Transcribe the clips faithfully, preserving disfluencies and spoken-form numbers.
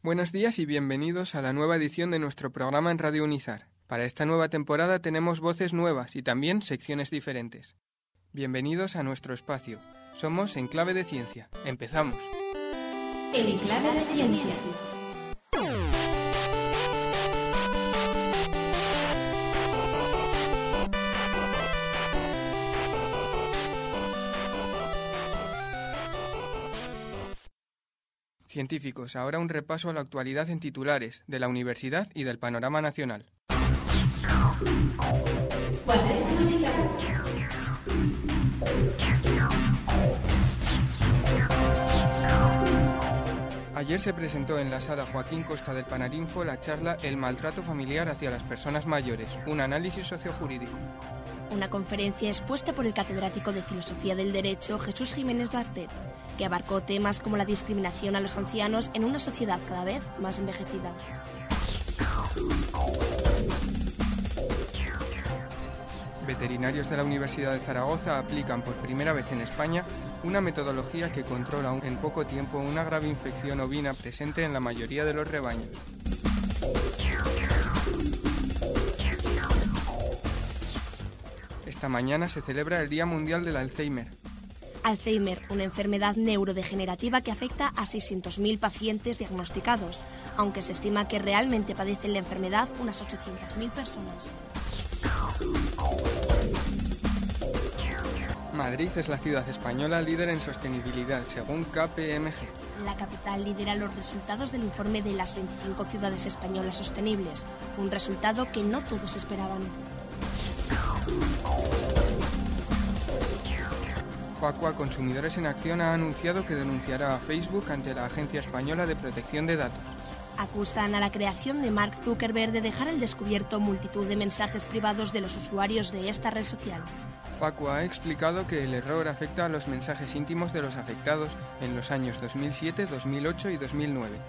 Buenos días y bienvenidos a la nueva edición de nuestro programa en Radio Unizar. Para esta nueva temporada tenemos voces nuevas y también secciones diferentes. Bienvenidos a nuestro espacio. Somos En Clave de Ciencia. Empezamos. En Clave de Ciencia. Científicos, ahora un repaso a la actualidad en titulares de la universidad y del panorama nacional. Ayer se presentó en la sala Joaquín Costa del Panarinfo la charla El maltrato familiar hacia las personas mayores, un análisis sociojurídico. Una conferencia expuesta por el catedrático de Filosofía del Derecho Jesús Jiménez Bartet, que abarcó temas como la discriminación a los ancianos en una sociedad cada vez más envejecida. Veterinarios de la Universidad de Zaragoza aplican por primera vez en España una metodología que controla en poco tiempo una grave infección ovina presente en la mayoría de los rebaños. Esta mañana se celebra el Día Mundial del Alzheimer. Alzheimer, una enfermedad neurodegenerativa que afecta a seiscientos mil pacientes diagnosticados, aunque se estima que realmente padecen la enfermedad unas ochocientas mil personas. Madrid es la ciudad española líder en sostenibilidad, según K P M G. La capital lidera los resultados del informe de las veinticinco ciudades españolas sostenibles, un resultado que no todos esperaban. Facua Consumidores en Acción ha anunciado que denunciará a Facebook ante la Agencia Española de Protección de Datos. Acusan a la creación de Mark Zuckerberg de dejar al descubierto multitud de mensajes privados de los usuarios de esta red social. Facua ha explicado que el error afecta a los mensajes íntimos de los afectados en los años dos mil siete, dos mil ocho y dos mil nueve.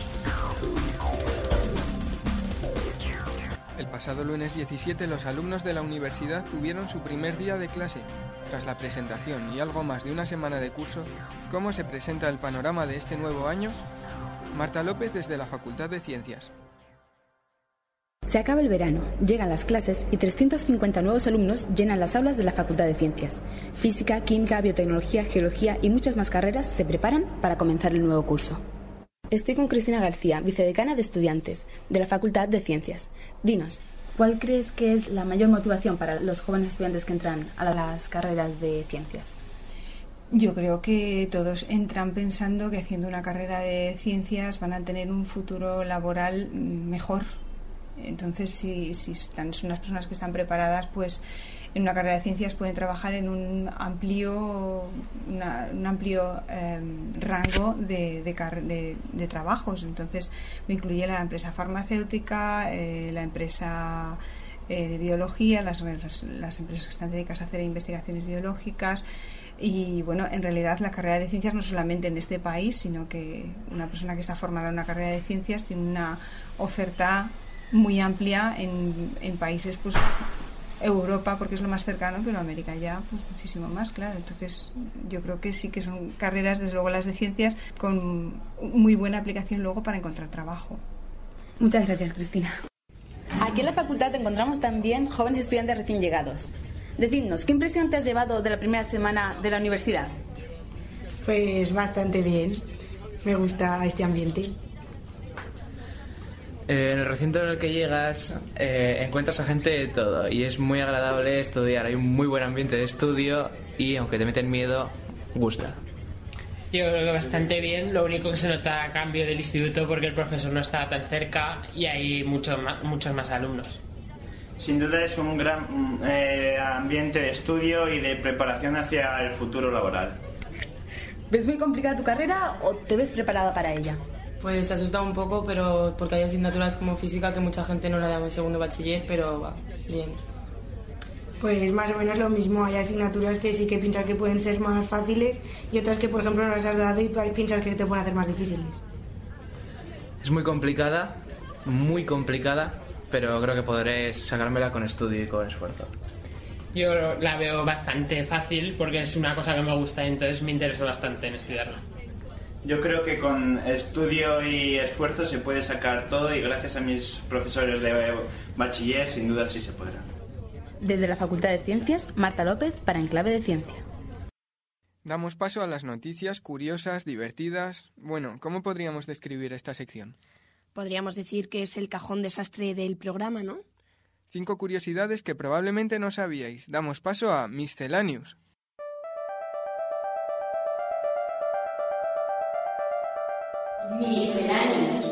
El pasado lunes diecisiete los alumnos de la universidad tuvieron su primer día de clase. Tras la presentación y algo más de una semana de curso, ¿cómo se presenta el panorama de este nuevo año? Marta López desde la Facultad de Ciencias. Se acaba el verano, llegan las clases y trescientos cincuenta nuevos alumnos llenan las aulas de la Facultad de Ciencias. Física, Química, Biotecnología, Geología y muchas más carreras se preparan para comenzar el nuevo curso. Estoy con Cristina García, vicedecana de Estudiantes, de la Facultad de Ciencias. Dinos, ¿cuál crees que es la mayor motivación para los jóvenes estudiantes que entran a las carreras de ciencias? Yo creo que todos entran pensando que haciendo una carrera de ciencias van a tener un futuro laboral mejor. Entonces, si, si están, son unas personas que están preparadas, pues en una carrera de ciencias pueden trabajar en un amplio, una, un amplio eh, rango de, de, de, de trabajos. Entonces, incluye la empresa farmacéutica, eh, la empresa eh, de biología, las, las, las empresas que están dedicadas a hacer investigaciones biológicas. Y bueno, en realidad la carrera de ciencias no solamente en este país, sino que una persona que está formada en una carrera de ciencias tiene una oferta muy amplia en, en países, pues Europa, porque es lo más cercano, pero América ya pues muchísimo más, claro. Entonces yo creo que sí que son carreras, desde luego las de ciencias, con muy buena aplicación luego para encontrar trabajo. Muchas gracias, Cristina. Aquí en la facultad encontramos también jóvenes estudiantes recién llegados. Decidnos, ¿qué impresión te has llevado de la primera semana de la universidad? Pues bastante bien, me gusta este ambiente. Eh, en el recinto en el que llegas eh, encuentras a gente de todo y es muy agradable estudiar, hay un muy buen ambiente de estudio y aunque te meten miedo, gusta. Yo creo que bastante bien, lo único que se nota a cambio del instituto porque el profesor no está tan cerca y hay mucho más, muchos más alumnos. Sin duda es un gran eh, ambiente de estudio y de preparación hacia el futuro laboral. ¿Ves muy complicada tu carrera o te ves preparada para ella? Pues asusta un poco, pero porque hay asignaturas como física que mucha gente no la da en segundo bachiller, pero va, bien. Pues más o menos lo mismo, hay asignaturas que sí que piensas que pueden ser más fáciles y otras que por ejemplo no las has dado y piensas que se te pueden hacer más difíciles. Es muy complicada, muy complicada, pero creo que podré sacármela con estudio y con esfuerzo. Yo la veo bastante fácil porque es una cosa que me gusta y entonces me intereso bastante en estudiarla. Yo creo que con estudio y esfuerzo se puede sacar todo y gracias a mis profesores de bachiller sin duda sí se podrá. Desde la Facultad de Ciencias, Marta López para Enclave de Ciencia. Damos paso a las noticias curiosas, divertidas. Bueno, ¿cómo podríamos describir esta sección? Podríamos decir que es el cajón desastre del programa, ¿no? Cinco curiosidades que probablemente no sabíais. Damos paso a Miscellaneous. Miscellaneous.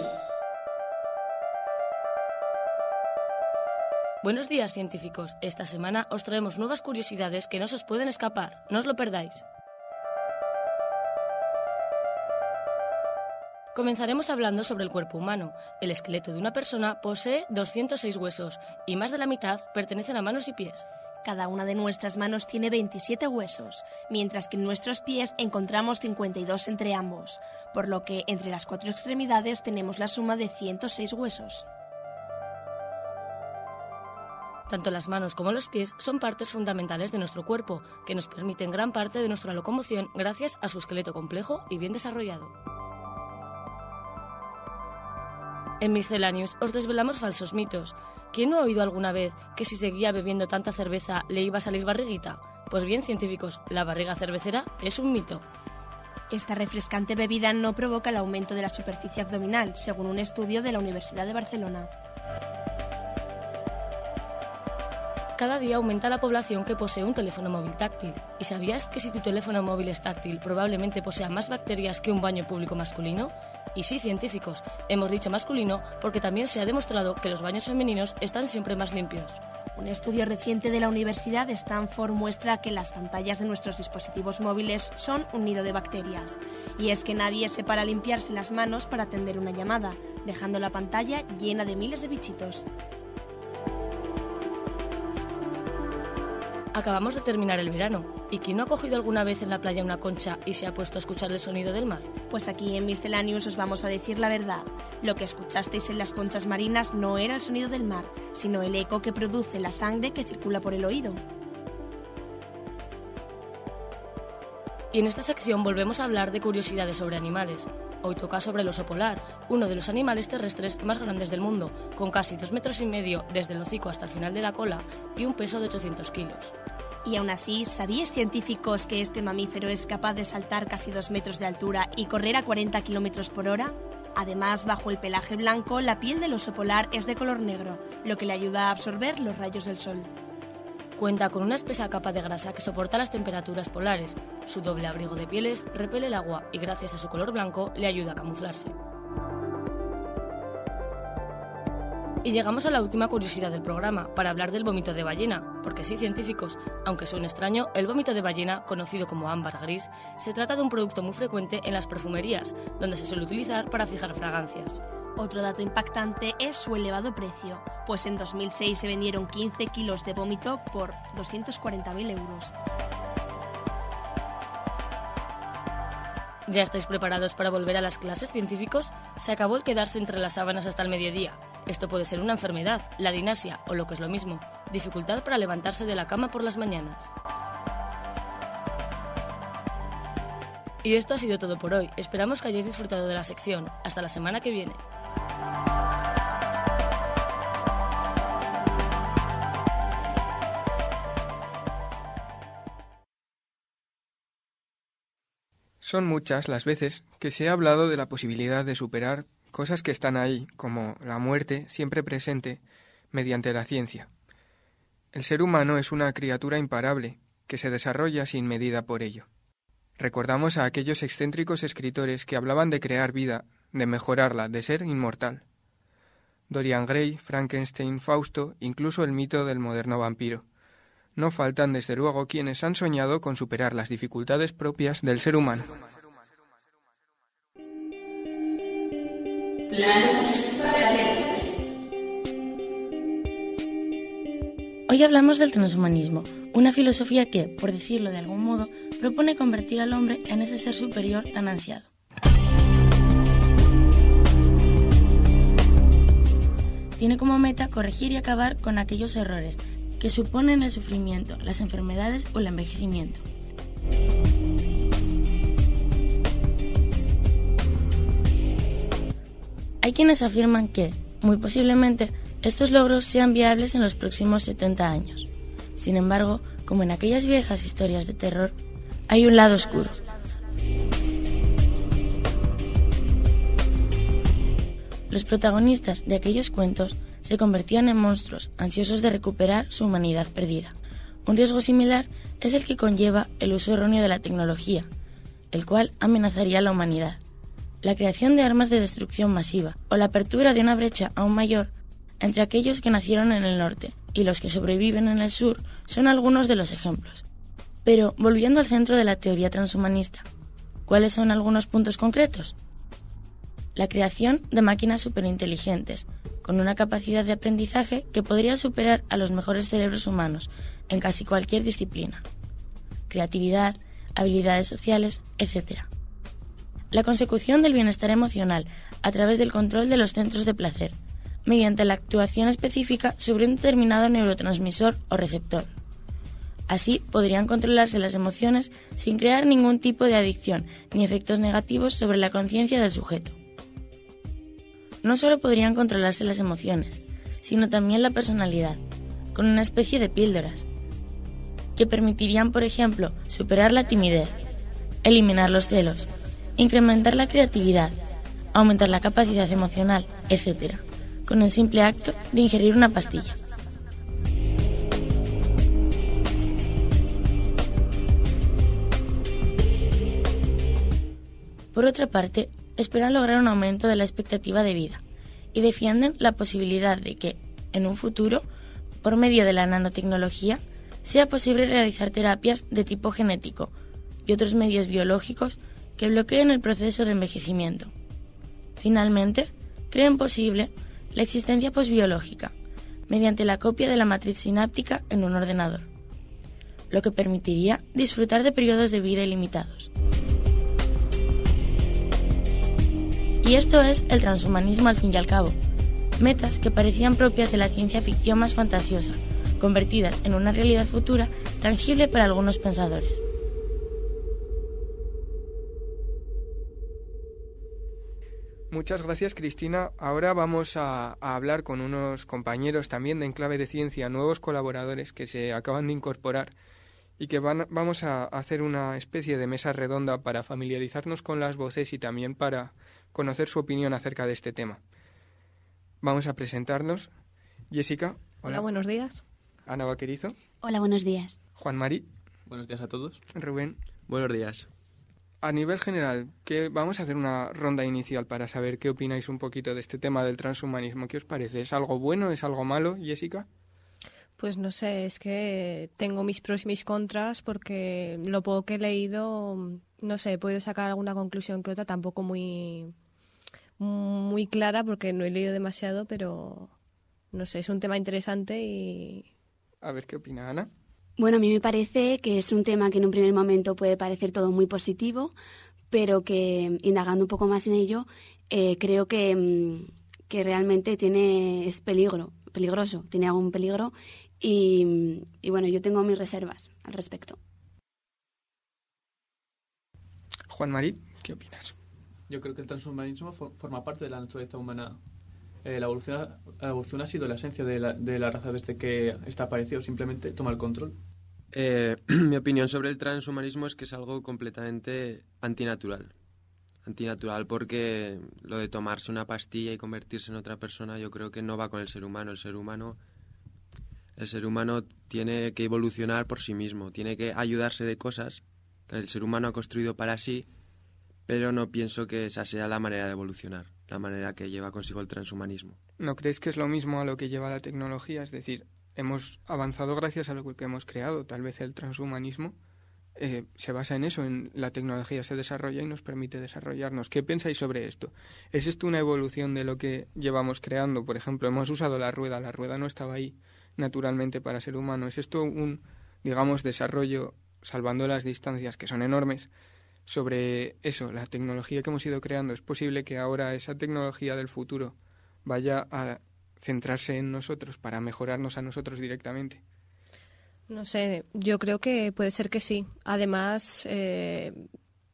Buenos días, científicos. Esta semana os traemos nuevas curiosidades que no se os pueden escapar. No os lo perdáis. Comenzaremos hablando sobre el cuerpo humano. El esqueleto de una persona posee doscientos seis huesos y más de la mitad pertenecen a manos y pies. Cada una de nuestras manos tiene veintisiete huesos, mientras que en nuestros pies encontramos cincuenta y dos entre ambos, por lo que entre las cuatro extremidades tenemos la suma de ciento seis huesos. Tanto las manos como los pies son partes fundamentales de nuestro cuerpo, que nos permiten gran parte de nuestra locomoción gracias a su esqueleto complejo y bien desarrollado. En Miscellaneous os desvelamos falsos mitos. ¿Quién no ha oído alguna vez que si seguía bebiendo tanta cerveza le iba a salir barriguita? Pues bien, científicos, la barriga cervecera es un mito. Esta refrescante bebida no provoca el aumento de la superficie abdominal, según un estudio de la Universidad de Barcelona. Cada día aumenta la población que posee un teléfono móvil táctil. ¿Y sabías que si tu teléfono móvil es táctil, probablemente posea más bacterias que un baño público masculino? Y sí, científicos, hemos dicho masculino porque también se ha demostrado que los baños femeninos están siempre más limpios. Un estudio reciente de la Universidad de Stanford muestra que las pantallas de nuestros dispositivos móviles son un nido de bacterias. Y es que nadie se para a limpiarse las manos para atender una llamada, dejando la pantalla llena de miles de bichitos. Acabamos de terminar el verano. ¿Y quién no ha cogido alguna vez en la playa una concha y se ha puesto a escuchar el sonido del mar? Pues aquí en Miscellaneous os vamos a decir la verdad. Lo que escuchasteis en las conchas marinas no era el sonido del mar, sino el eco que produce la sangre que circula por el oído. Y en esta sección volvemos a hablar de curiosidades sobre animales. Hoy toca sobre el oso polar, uno de los animales terrestres más grandes del mundo, con casi dos metros y medio desde el hocico hasta el final de la cola y un peso de ochocientos kilos. Y aún así, ¿sabíais, científicos, que este mamífero es capaz de saltar casi dos metros de altura y correr a cuarenta kilómetros por hora? Además, bajo el pelaje blanco, la piel del oso polar es de color negro, lo que le ayuda a absorber los rayos del sol. Cuenta con una espesa capa de grasa que soporta las temperaturas polares. Su doble abrigo de pieles repele el agua y gracias a su color blanco le ayuda a camuflarse. Y llegamos a la última curiosidad del programa, para hablar del vómito de ballena. Porque sí, científicos, aunque suene extraño, el vómito de ballena, conocido como ámbar gris, se trata de un producto muy frecuente en las perfumerías, donde se suele utilizar para fijar fragancias. Otro dato impactante es su elevado precio, pues en dos mil seis se vendieron quince kilos de vómito por doscientos cuarenta mil euros. ¿Ya estáis preparados para volver a las clases, científicos? Se acabó el quedarse entre las sábanas hasta el mediodía. Esto puede ser una enfermedad, la dinasia, o lo que es lo mismo, dificultad para levantarse de la cama por las mañanas. Y esto ha sido todo por hoy. Esperamos que hayáis disfrutado de la sección. Hasta la semana que viene. Son muchas las veces que se ha hablado de la posibilidad de superar cosas que están ahí, como la muerte siempre presente, mediante la ciencia. El ser humano es una criatura imparable, que se desarrolla sin medida por ello. Recordamos a aquellos excéntricos escritores que hablaban de crear vida, de mejorarla, de ser inmortal. Dorian Gray, Frankenstein, Fausto, incluso el mito del moderno vampiro. No faltan, desde luego, quienes han soñado con superar las dificultades propias del ser humano. Planos para leer. Hoy hablamos del transhumanismo, una filosofía que, por decirlo de algún modo, propone convertir al hombre en ese ser superior tan ansiado. Tiene como meta corregir y acabar con aquellos errores que suponen el sufrimiento, las enfermedades o el envejecimiento. Hay quienes afirman que, muy posiblemente, estos logros sean viables en los próximos setenta años. Sin embargo, como en aquellas viejas historias de terror, hay un lado oscuro. Los protagonistas de aquellos cuentos se convertían en monstruos ansiosos de recuperar su humanidad perdida. Un riesgo similar es el que conlleva el uso erróneo de la tecnología, el cual amenazaría a la humanidad. La creación de armas de destrucción masiva o la apertura de una brecha aún mayor entre aquellos que nacieron en el norte y los que sobreviven en el sur son algunos de los ejemplos. Pero, volviendo al centro de la teoría transhumanista, ¿cuáles son algunos puntos concretos? La creación de máquinas superinteligentes, con una capacidad de aprendizaje que podría superar a los mejores cerebros humanos en casi cualquier disciplina. Creatividad, habilidades sociales, etcétera. La consecución del bienestar emocional a través del control de los centros de placer, mediante la actuación específica sobre un determinado neurotransmisor o receptor. Así podrían controlarse las emociones sin crear ningún tipo de adicción ni efectos negativos sobre la conciencia del sujeto. No solo podrían controlarse las emociones, sino también la personalidad, con una especie de píldoras, que permitirían, por ejemplo, superar la timidez, eliminar los celos, incrementar la creatividad, aumentar la capacidad emocional, etcétera, con el simple acto de ingerir una pastilla. Por otra parte, esperan lograr un aumento de la expectativa de vida y defienden la posibilidad de que, en un futuro, por medio de la nanotecnología, sea posible realizar terapias de tipo genético y otros medios biológicos que bloqueen el proceso de envejecimiento. Finalmente, creen posible la existencia posbiológica, mediante la copia de la matriz sináptica en un ordenador, lo que permitiría disfrutar de periodos de vida ilimitados. Y esto es el transhumanismo al fin y al cabo, metas que parecían propias de la ciencia ficción más fantasiosa, convertidas en una realidad futura tangible para algunos pensadores. Muchas gracias, Cristina. Ahora vamos a, a hablar con unos compañeros también de Enclave de Ciencia, nuevos colaboradores que se acaban de incorporar y que van, vamos a hacer una especie de mesa redonda para familiarizarnos con las voces y también para conocer su opinión acerca de este tema. Vamos a presentarnos. Jessica. Hola, hola buenos días. Ana Vaquerizo. Hola, buenos días. Juan Mari. Buenos días a todos. Rubén. Buenos días. A nivel general, ¿qué, vamos a hacer una ronda inicial para saber qué opináis un poquito de este tema del transhumanismo. ¿Qué os parece? ¿Es algo bueno? ¿Es algo malo, Jessica? Pues no sé, es que tengo mis pros y mis contras porque lo poco que he leído, no sé, he podido sacar alguna conclusión que otra, tampoco muy, muy clara porque no he leído demasiado, pero no sé, es un tema interesante y... A ver, ¿qué opina Ana? Bueno, a mí me parece que es un tema que en un primer momento puede parecer todo muy positivo, pero que indagando un poco más en ello, eh, creo que, que realmente tiene es peligro, peligroso, tiene algún peligro y, y bueno, yo tengo mis reservas al respecto. Juan Mari, ¿qué opinas? Yo creo que el transhumanismo for, forma parte de la naturaleza humana. Eh, la, evolución, la evolución ha sido la esencia de la, de la raza desde que está aparecido, simplemente toma el control. Eh, mi opinión sobre el transhumanismo es que es algo completamente antinatural. Antinatural porque lo de tomarse una pastilla y convertirse en otra persona yo creo que no va con el ser humano. El ser humano, el ser humano tiene que evolucionar por sí mismo, tiene que ayudarse de cosas que el ser humano ha construido para sí, pero no pienso que esa sea la manera de evolucionar, la manera que lleva consigo el transhumanismo. ¿No creéis que es lo mismo a lo que lleva la tecnología? Es decir, hemos avanzado gracias a lo que hemos creado. Tal vez el transhumanismo eh, se basa en eso, en la tecnología se desarrolla y nos permite desarrollarnos. ¿Qué pensáis sobre esto? ¿Es esto una evolución de lo que llevamos creando? Por ejemplo, hemos usado la rueda, la rueda no estaba ahí naturalmente para ser humano. ¿Es esto un, digamos, desarrollo, salvando las distancias que son enormes, sobre eso, la tecnología que hemos ido creando? ¿Es posible que ahora esa tecnología del futuro vaya a centrarse en nosotros para mejorarnos a nosotros directamente? No sé, yo creo que puede ser que sí. Además, eh,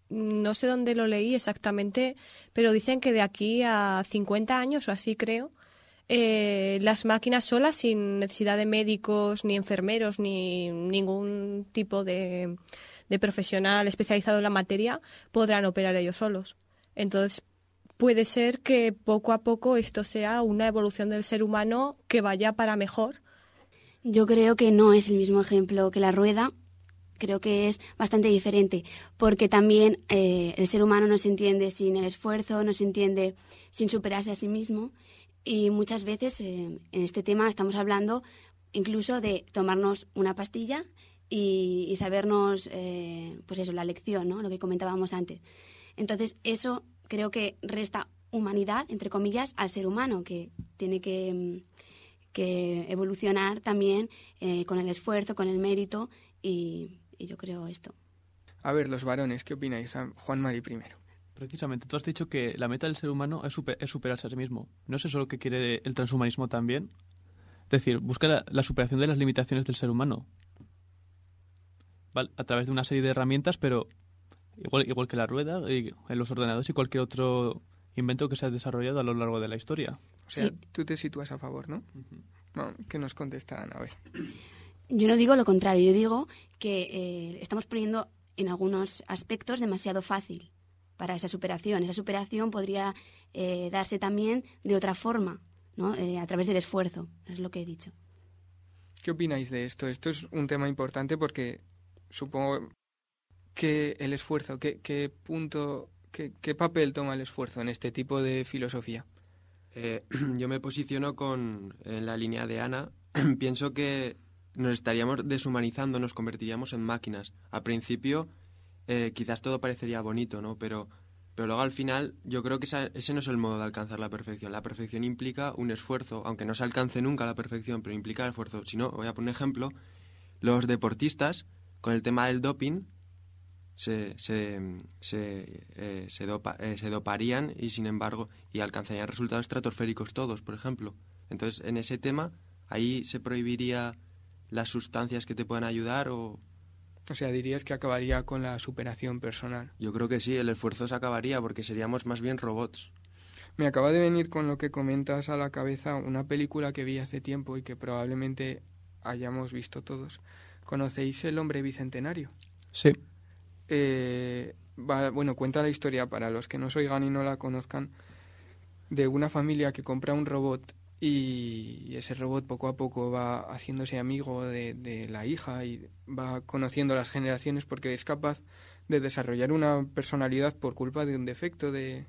no sé dónde lo leí exactamente, pero dicen que de aquí a cincuenta años o así creo, eh, las máquinas solas, sin necesidad de médicos, ni enfermeros, ni ningún tipo de, de profesional especializado en la materia, podrán operar ellos solos. Entonces, puede ser que poco a poco esto sea una evolución del ser humano que vaya para mejor. Yo creo que no es el mismo ejemplo que la rueda. Creo que es bastante diferente, porque también eh, el ser humano no se entiende sin el esfuerzo, no se entiende sin superarse a sí mismo, y muchas veces eh, en este tema estamos hablando incluso de tomarnos una pastilla y, y sabernos, eh, pues eso, la lección, ¿no? Lo que comentábamos antes. Entonces eso creo que resta humanidad, entre comillas, al ser humano, que tiene que, que evolucionar también eh, con el esfuerzo, con el mérito y... Y yo creo esto. A ver, los varones, ¿qué opináis? Juan Mari primero. Precisamente, tú has dicho que la meta del ser humano es, super, es superarse a sí mismo. ¿No es eso lo que quiere el transhumanismo también? Es decir, busca la, la superación de las limitaciones del ser humano. ¿Vale? A través de una serie de herramientas, pero igual, igual que la rueda, y en los ordenadores y cualquier otro invento que se ha desarrollado a lo largo de la historia. O sea, Sí. tú te sitúas a favor, ¿no? Uh-huh. No, ¿qué nos contestan? A ver. Yo no digo lo contrario, yo digo que eh, estamos poniendo en algunos aspectos demasiado fácil para esa superación. Esa superación podría eh, darse también de otra forma, ¿no? Eh, a través del esfuerzo, es lo que he dicho. ¿Qué opináis de esto? Esto es un tema importante porque supongo que el esfuerzo, ¿qué, qué punto, qué, qué papel toma el esfuerzo en este tipo de filosofía? Eh, yo me posiciono con en la línea de Ana. Pienso que nos estaríamos deshumanizando, nos convertiríamos en máquinas. Al principio eh, quizás todo parecería bonito, ¿no? Pero, pero luego al final yo creo que esa, ese no es el modo de alcanzar la perfección. La perfección implica un esfuerzo, aunque no se alcance nunca la perfección, pero implica esfuerzo. Si no, voy a poner un ejemplo, los deportistas con el tema del doping se, se, se, eh, se, dopa, eh, se doparían y sin embargo y alcanzarían resultados estratosféricos todos, por ejemplo. Entonces en ese tema ahí se prohibiría las sustancias que te puedan ayudar o... O sea, dirías que acabaría con la superación personal. Yo creo que sí, el esfuerzo se acabaría porque seríamos más bien robots. Me acaba de venir con lo que comentas a la cabeza una película que vi hace tiempo y que probablemente hayamos visto todos. ¿Conocéis El hombre bicentenario? Sí. Eh, va, bueno, cuenta la historia, para los que nos oigan y no la conozcan, de una familia que compra un robot y ese robot poco a poco va haciéndose amigo de, de la hija y va conociendo las generaciones porque es capaz de desarrollar una personalidad por culpa de un defecto de,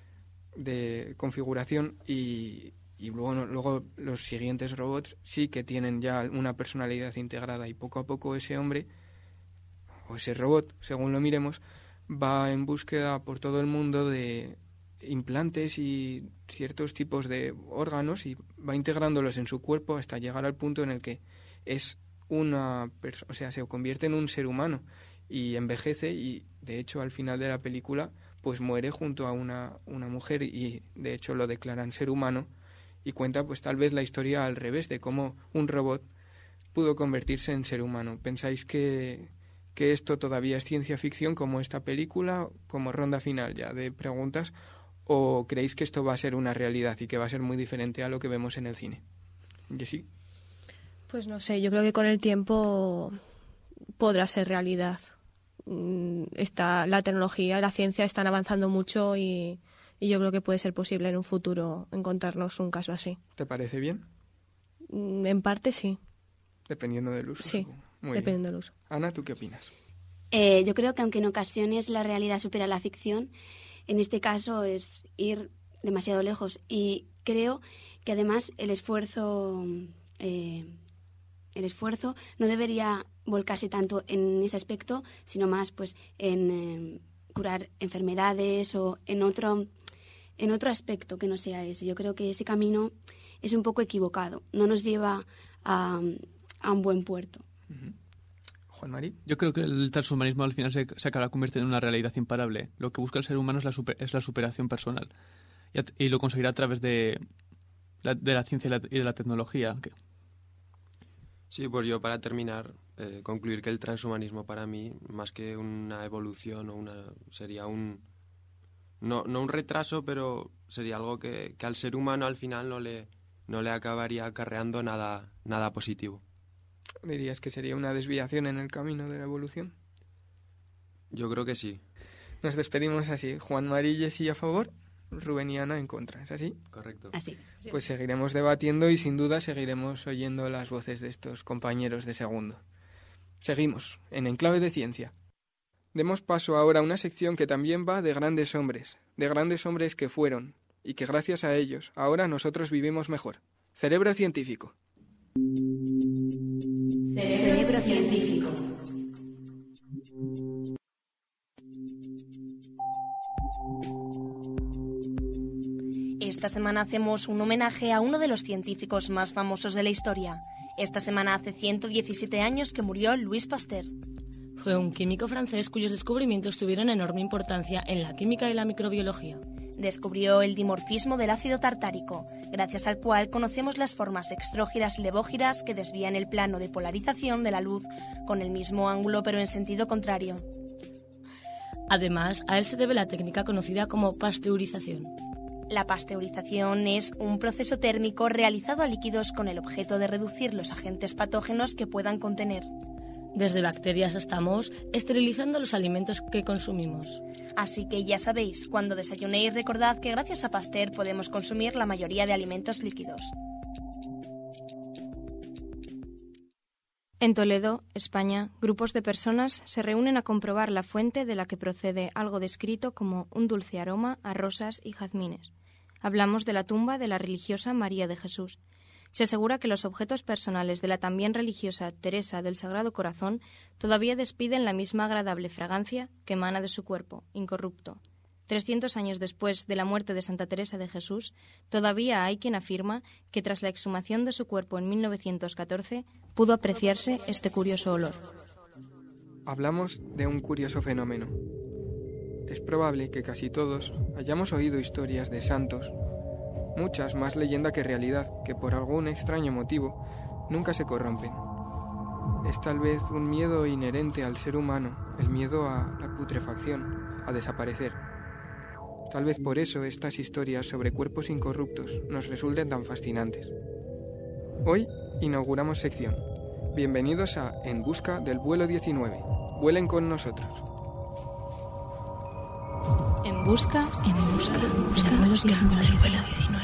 de configuración y, y luego, luego los siguientes robots sí que tienen ya una personalidad integrada y poco a poco ese hombre o ese robot, según lo miremos, va en búsqueda por todo el mundo de implantes y ciertos tipos de órganos y va integrándolos en su cuerpo hasta llegar al punto en el que es una persona, o sea, se convierte en un ser humano y envejece y de hecho al final de la película pues muere junto a una, una mujer y de hecho lo declaran ser humano y cuenta pues tal vez la historia al revés de cómo un robot pudo convertirse en ser humano. ¿Pensáis que, que esto todavía es ciencia ficción como esta película, como ronda final ya de preguntas? ¿O creéis que esto va a ser una realidad y que va a ser muy diferente a lo que vemos en el cine? ¿Jessy? Pues no sé, yo creo que con el tiempo podrá ser realidad. Está, la tecnología y la ciencia están avanzando mucho y, y yo creo que puede ser posible en un futuro encontrarnos un caso así. ¿Te parece bien? En parte sí. Dependiendo del uso. Sí, muy dependiendo bien. del uso. Ana, ¿tú qué opinas? Eh, yo creo que aunque en ocasiones la realidad supera la ficción, en este caso es ir demasiado lejos y creo que además el esfuerzo eh, el esfuerzo no debería volcarse tanto en ese aspecto, sino más pues en eh, curar enfermedades o en otro en otro aspecto que no sea eso. Yo creo que ese camino es un poco equivocado, no nos lleva a, a un buen puerto. Uh-huh. Juan Mari. Yo creo que el transhumanismo al final se, se acabará convirtiendo en una realidad imparable. Lo que busca el ser humano es la, super, es la superación personal. Y, a, y lo conseguirá a través de la, de la ciencia y, la, y de la tecnología. Que... Sí, pues yo para terminar, eh, concluir que el transhumanismo para mí, más que una evolución o una sería un no, no un retraso, pero sería algo que, que al ser humano al final no le no le acabaría acarreando nada nada positivo. ¿Dirías que sería una desviación en el camino de la evolución? Yo creo que sí. Nos despedimos así. Juan Mari y Jessie a favor, Rubén y Ana en contra, ¿es así? Correcto. Así. Pues seguiremos debatiendo y sin duda seguiremos oyendo las voces de estos compañeros de segundo. Seguimos, en Enclave de Ciencia. Demos paso ahora a una sección que también va de grandes hombres, de grandes hombres que fueron, y que gracias a ellos ahora nosotros vivimos mejor. Cerebro científico. Cerebro científico. Esta semana hacemos un homenaje a uno de los científicos más famosos de la historia. Esta semana hace ciento diecisiete años que murió Louis Pasteur. Fue un químico francés cuyos descubrimientos tuvieron enorme importancia en la química y la microbiología. Descubrió el dimorfismo del ácido tartárico, gracias al cual conocemos las formas extrógiras y levógiras que desvían el plano de polarización de la luz con el mismo ángulo pero en sentido contrario. Además, a él se debe la técnica conocida como pasteurización. La pasteurización es un proceso térmico realizado a líquidos con el objeto de reducir los agentes patógenos que puedan contener. Desde bacterias hasta mohos, esterilizando los alimentos que consumimos. Así que ya sabéis, cuando desayunéis recordad que gracias a Pasteur podemos consumir la mayoría de alimentos líquidos. En Toledo, España, grupos de personas se reúnen a comprobar la fuente de la que procede algo descrito como un dulce aroma a rosas y jazmines. Hablamos de la tumba de la religiosa María de Jesús. Se asegura que los objetos personales de la también religiosa Teresa del Sagrado Corazón todavía despiden la misma agradable fragancia que emana de su cuerpo, incorrupto. trescientos años después de la muerte de Santa Teresa de Jesús, todavía hay quien afirma que tras la exhumación de su cuerpo en mil novecientos catorce pudo apreciarse este curioso olor. Hablamos de un curioso fenómeno. Es probable que casi todos hayamos oído historias de santos, muchas más leyenda que realidad, que por algún extraño motivo nunca se corrompen. Es tal vez un miedo inherente al ser humano, el miedo a la putrefacción, a desaparecer. Tal vez por eso estas historias sobre cuerpos incorruptos nos resulten tan fascinantes. Hoy inauguramos sección. Bienvenidos a En Busca del Vuelo diecinueve. Vuelen con nosotros. En busca, en busca, en busca, en busca del vuelo diecinueve.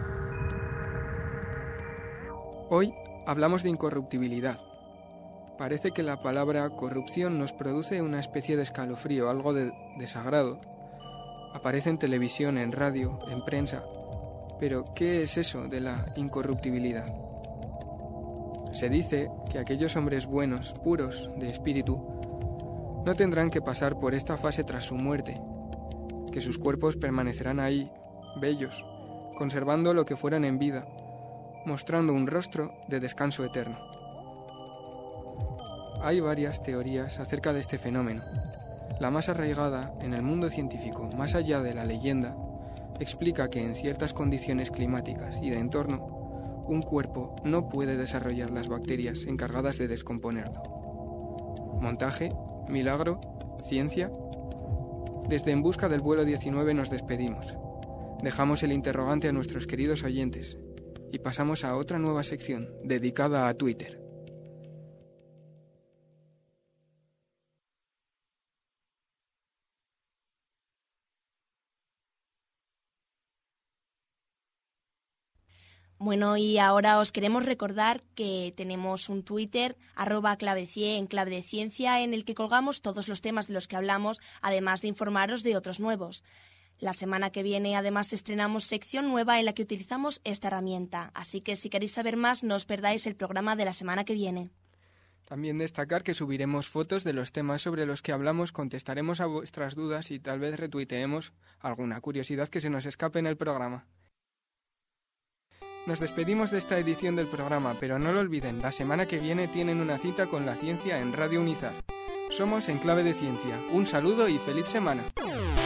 Hoy hablamos de incorruptibilidad. Parece que la palabra corrupción nos produce una especie de escalofrío, algo de desagrado. Aparece en televisión, en radio, en prensa. Pero, ¿qué es eso de la incorruptibilidad? Se dice que aquellos hombres buenos, puros de espíritu, no tendrán que pasar por esta fase tras su muerte, que sus cuerpos permanecerán ahí, bellos, conservando lo que fueran en vida, mostrando un rostro de descanso eterno. Hay varias teorías acerca de este fenómeno. La más arraigada en el mundo científico, más allá de la leyenda, explica que en ciertas condiciones climáticas y de entorno, un cuerpo no puede desarrollar las bacterias encargadas de descomponerlo. Montaje, milagro, ciencia. Desde En Busca del Vuelo diecinueve nos despedimos. Dejamos el interrogante a nuestros queridos oyentes y pasamos a otra nueva sección dedicada a Twitter. Bueno, y ahora os queremos recordar que tenemos un Twitter, arroba clavecie en clave de ciencia, en el que colgamos todos los temas de los que hablamos, además de informaros de otros nuevos. La semana que viene, además, estrenamos sección nueva en la que utilizamos esta herramienta, así que si queréis saber más, no os perdáis el programa de la semana que viene. También destacar que subiremos fotos de los temas sobre los que hablamos, contestaremos a vuestras dudas y tal vez retuiteemos alguna curiosidad que se nos escape en el programa. Nos despedimos de esta edición del programa, pero no lo olviden, la semana que viene tienen una cita con la ciencia en Radio Unizar. Somos En Clave de Ciencia. Un saludo y feliz semana.